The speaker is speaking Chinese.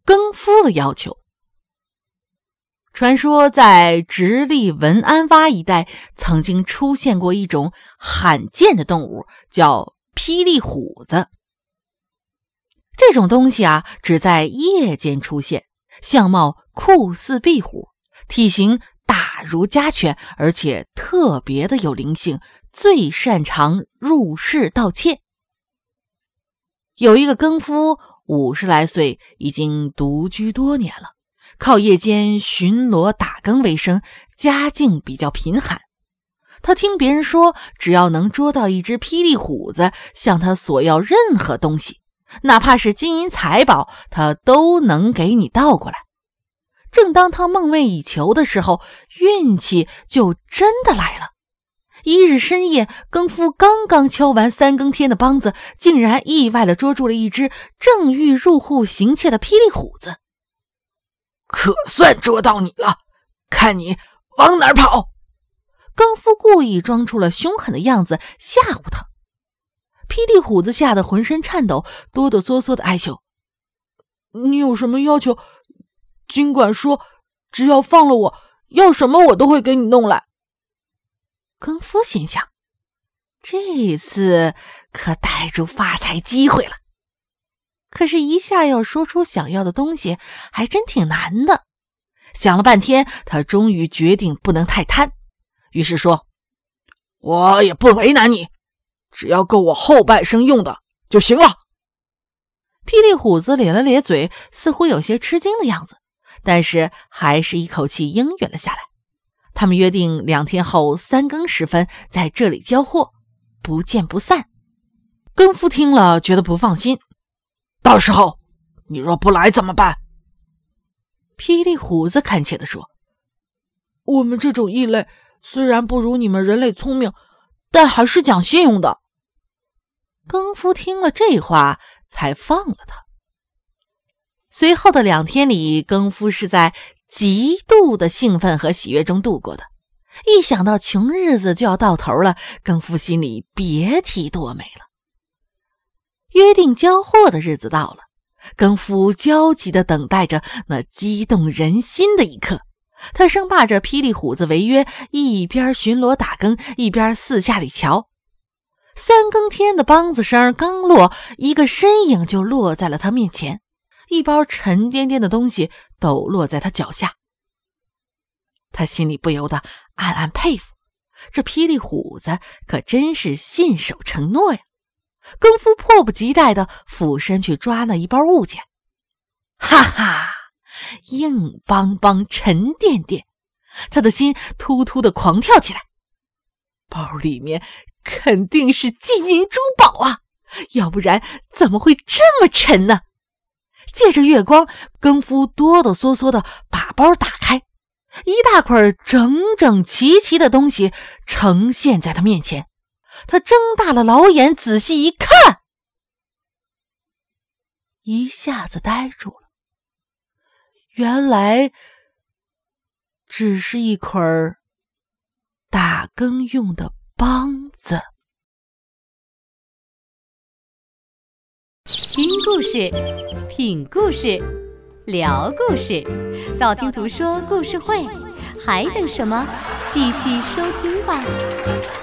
更夫的要求。传说在直隶文安洼一带曾经出现过一种罕见的动物，叫霹雳虎子。这种东西只在夜间出现，相貌酷似壁虎，体型大如家犬，而且特别的有灵性，最擅长入室盗窃。有一个更夫50来岁，已经独居多年了，靠夜间巡逻打更为生，家境比较贫寒。他听别人说，只要能捉到一只霹雳虎子，向他索要任何东西，哪怕是金银财宝，他都能给你倒过来。正当他梦寐以求的时候，运气就真的来了。一日深夜，更夫刚刚敲完3更天的梆子，竟然意外地捉住了一只正欲入户行窃的霹雳虎子。 可算捉到你了，看你往哪儿跑！ 更夫故意装出了凶狠的样子，吓唬他。霹雳虎子吓得浑身颤抖，哆哆嗦嗦地哀求： 你有什么要求？尽管说，只要放了我，要什么我都会给你弄来。 更夫心想，这次可逮住发财机会了。可是一下要说出想要的东西还真挺难的。想了半天，他终于决定不能太贪，于是说： 我也不为难你，只要够我后半生用的就行了。 霹雳虎子咧了咧嘴，似乎有些吃惊的样子，但是还是一口气应允了下来。他们约定2天后3更时分在这里交货，不见不散。更夫听了觉得不放心： 到时候你若不来怎么办？ 霹雳虎子恳切地说： 我们这种异类虽然不如你们人类聪明，但还是讲信用的。 更夫听了这话才放了他。随后的2天里，更夫是在极度的兴奋和喜悦中度过的。一想到穷日子就要到头了，更夫心里别提多美了。约定交货的日子到了，更夫焦急地等待着那激动人心的一刻。他生怕着霹雳虎子违约，一边巡逻打更，一边四下里瞧。3更天的梆子声刚落，一个身影就落在了他面前，一包沉甸甸的东西抖落在他脚下。他心里不由得暗暗佩服，这霹雳虎子可真是信守承诺呀。更夫迫不及待地俯身去抓那一包物件，哈哈，硬邦邦沉甸甸，他的心突突地狂跳起来。包里面肯定是金银珠宝啊，要不然怎么会这么沉呢？借着月光，更夫哆哆嗦嗦地把包打开，一大块整整齐齐的东西呈现在他面前。他睁大了老眼，仔细一看，一下子呆住了。原来只是一块打更用的梆子。 听故事，品故事，聊故事，道听途说故事会，还等什么？继续收听吧。